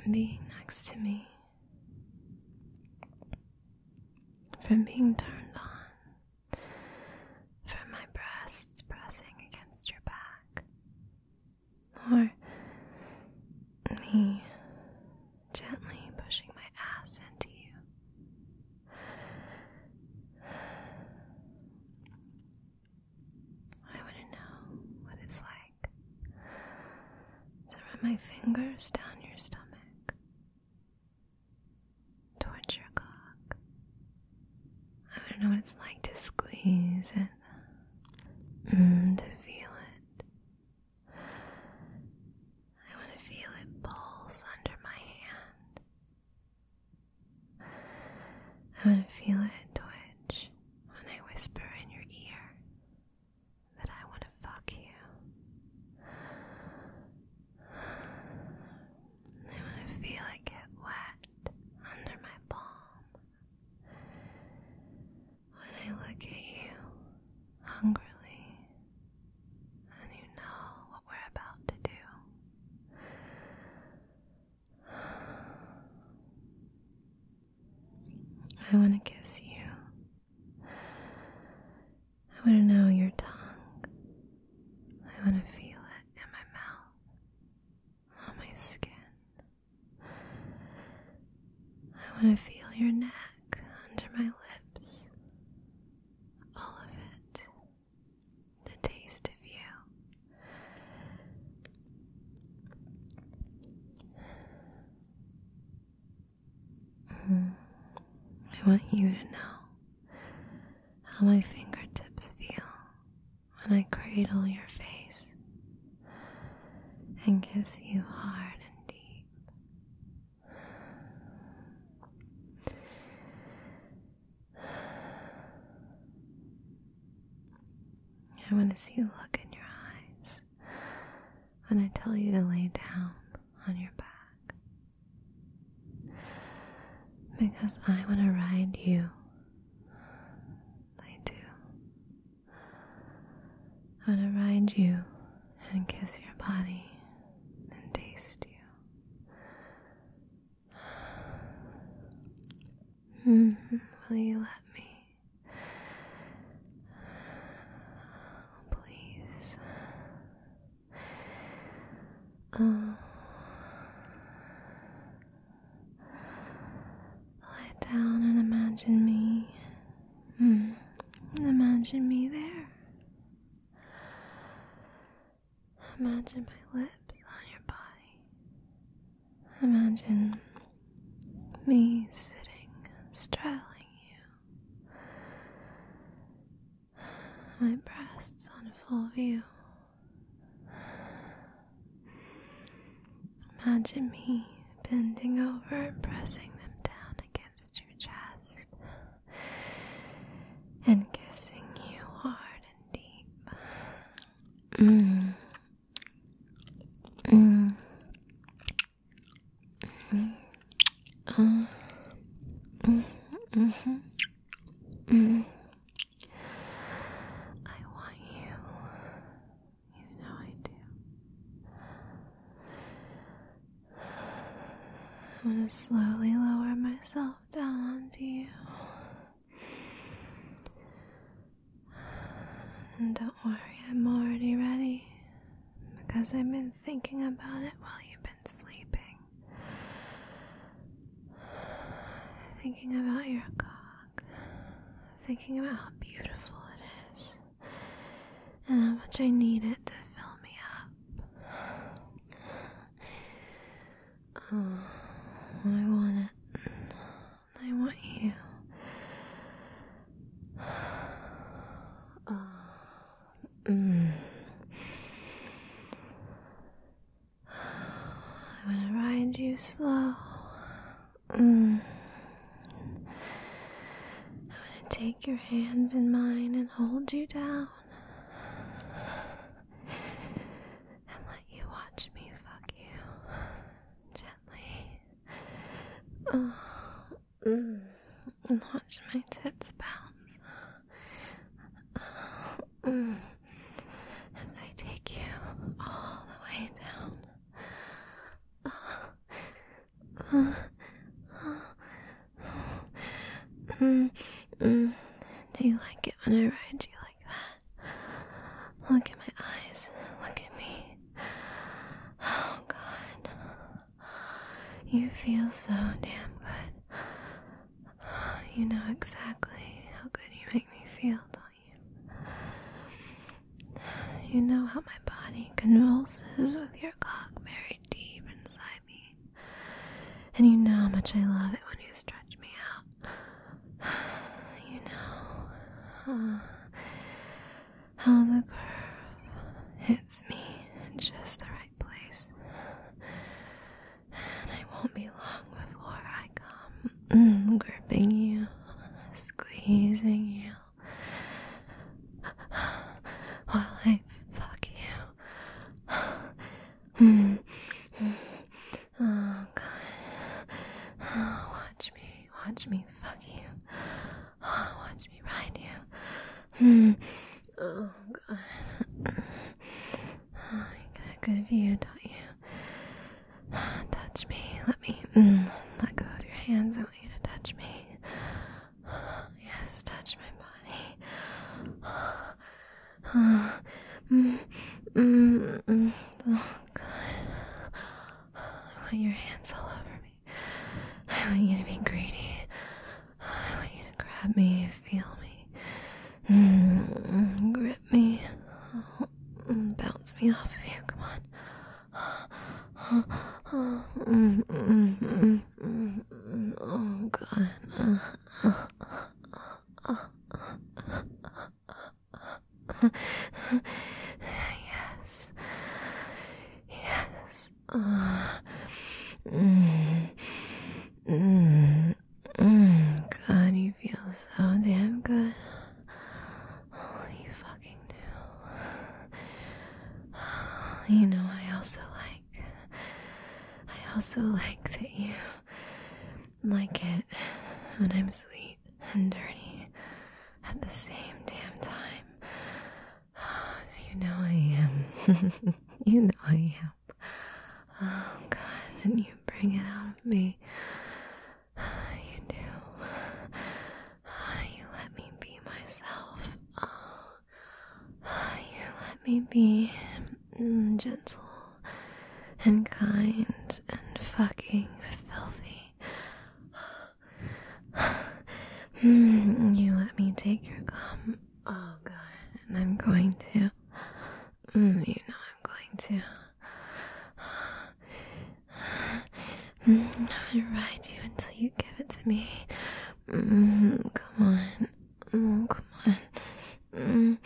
from being next to me, from being turned on, from my breasts pressing against your back, or me gently pushing my ass into you. I want to know what it's like to run my fingers down your stomach, towards your cock. I want to know what it's like to squeeze it, to feel it. I want to feel it pulse under my hand. I want to feel it twitch when I whisper in your ear that I want to fuck you. I want to feel it get wet under my palm when I look at you hungrily and you know what we're about to do. I want to kiss you. I want to know your tongue. I want to feel it in my mouth, on my skin. I want to feel your neck under my lips. All of it. The taste of you. I want you to know how my fingertips feel when I cradle your face and kiss you hard and deep. I want to see the look in your eyes when I tell you to lay down on your back. Because I want to ride you. I do. I want to ride you and kiss your body and taste you. Will you let me? Please. Lie down and imagine me. Imagine me there. Imagine my lips on your body. Imagine me sitting, straddling you. My breasts on full view. Imagine me bending over and pressing them down against your chest and kissing you hard and deep. I want you. You know I do. I want to slowly lower myself down onto you. And don't worry, I'm already ready, because I've been thinking about it while you've been sleeping. Thinking about your cock. Thinking about how beautiful it is. And how much I need it to fill me up. I want it. I want you. I want to ride you slow. I want to take your hands in mine and hold you down. And let you watch me fuck you. Gently. And watch my tits bounce. As I take you all the way down. Do you like it when I ride you like that? Look at my eyes. Look at me. Oh, God. You feel so damn good. You know exactly how good you make me feel, don't you? You know how my body convulses with your cock buried deep inside me. And you know how much I love it when you stretch me out. You know how the curve hits me in just the right place. And I won't be long before I come gripping you, squeezing you, while I fuck you. Oh, God. Oh, watch me fuck you. Oh, watch me ride you. Oh, God. Oh, you get a good view, don't you? Touch me. Let go of your hands. I want you to touch me. Yes, touch my body. Oh, God. I want your hands all over me. I want you to be greedy. I want you to grab me, feel me, grip me, bounce me off of you. Come on. Oh, God. Yes. Yes. God, you feel so damn good. Oh, you fucking do. You know, I also like that you like it when I'm sweet and dirty at the same damn time. You know I am. You know I am. Oh, God, and you bring it out of me. You do. You let me be myself. You let me be gentle and kind and fucking filthy. You let me take your cum. Oh, God, and I'm going to. You know I'm going to. I'm gonna ride you until you give it to me. Come on. Oh, come on.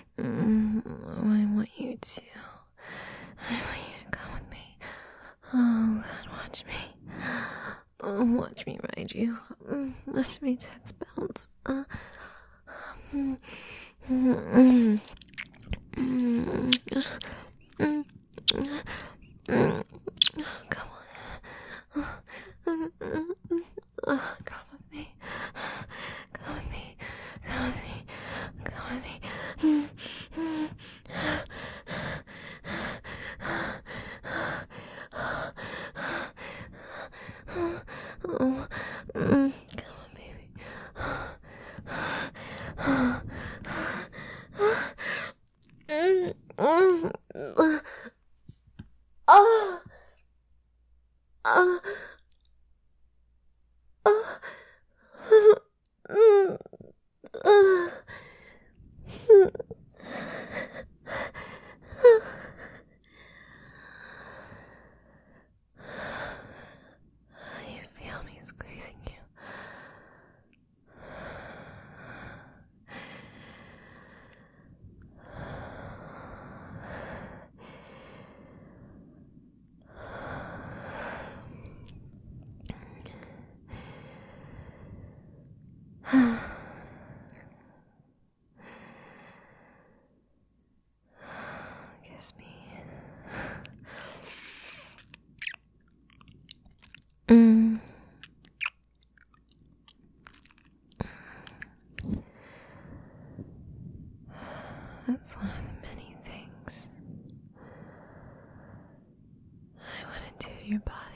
I want you to. I want you to come with me. Oh, God, watch me. Oh, watch me ride you. Watch me tits bounce. Come on. Come with me. Come with me. Come with me. Come with me. Come on, baby. You feel me squeezing you. Kiss me. That's one of the many things I want to do to your body.